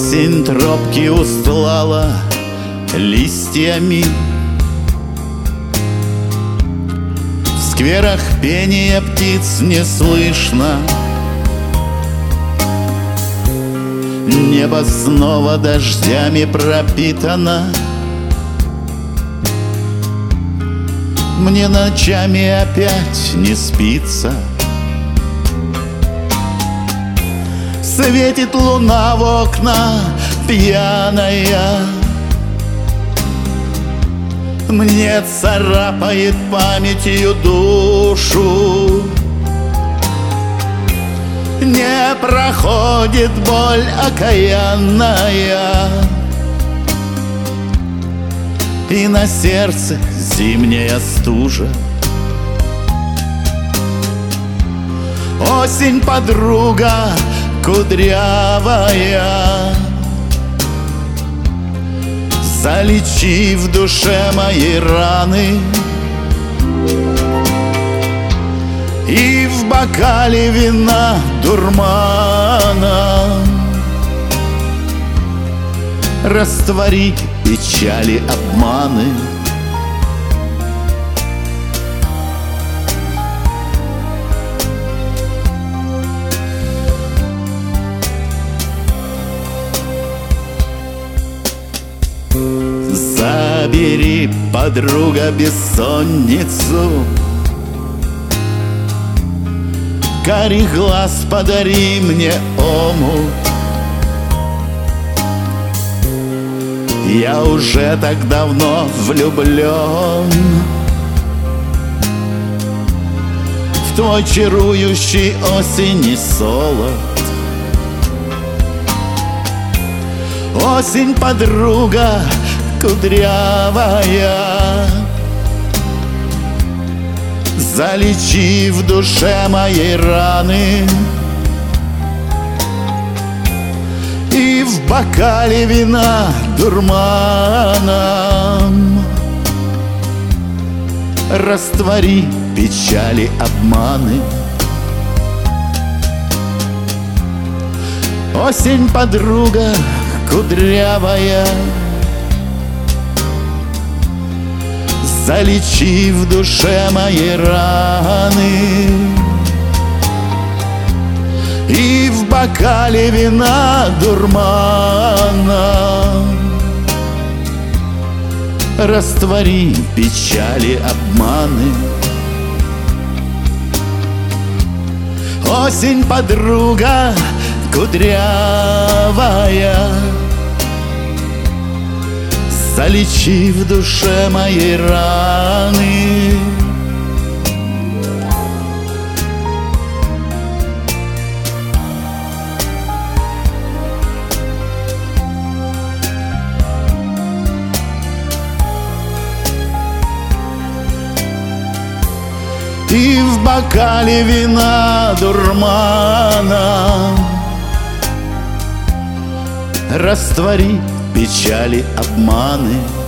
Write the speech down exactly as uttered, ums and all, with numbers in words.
Осень тропки устлала листьями. В скверах пения птиц не слышно. Небо снова дождями пропитано. Мне ночами опять не спится. Светит луна в окна пьяная. Мне царапает памятью душу. Не проходит боль окаянная, и на сердце зимняя стужа. Осень, подруга кудрявая, залечи в душе мои раны. И в бокале вина дурмана раствори печали, обманы. Забери, подруга, бессонницу. Карих глаз подари мне омут. Я уже так давно влюблен в твой чарующий осенний солод. Осень, подруга кудрявая, залечи в душе моей раны. И в бокале вина дурманом раствори печали, обманы. Осень, подруга кудрявая, залечи в душе моей раны. И в бокале вина дурмана раствори печали, обманы. Осень, подруга кудрявая, залечи в душе моей раны. И в бокале вина дурмана раствори печали, обманы.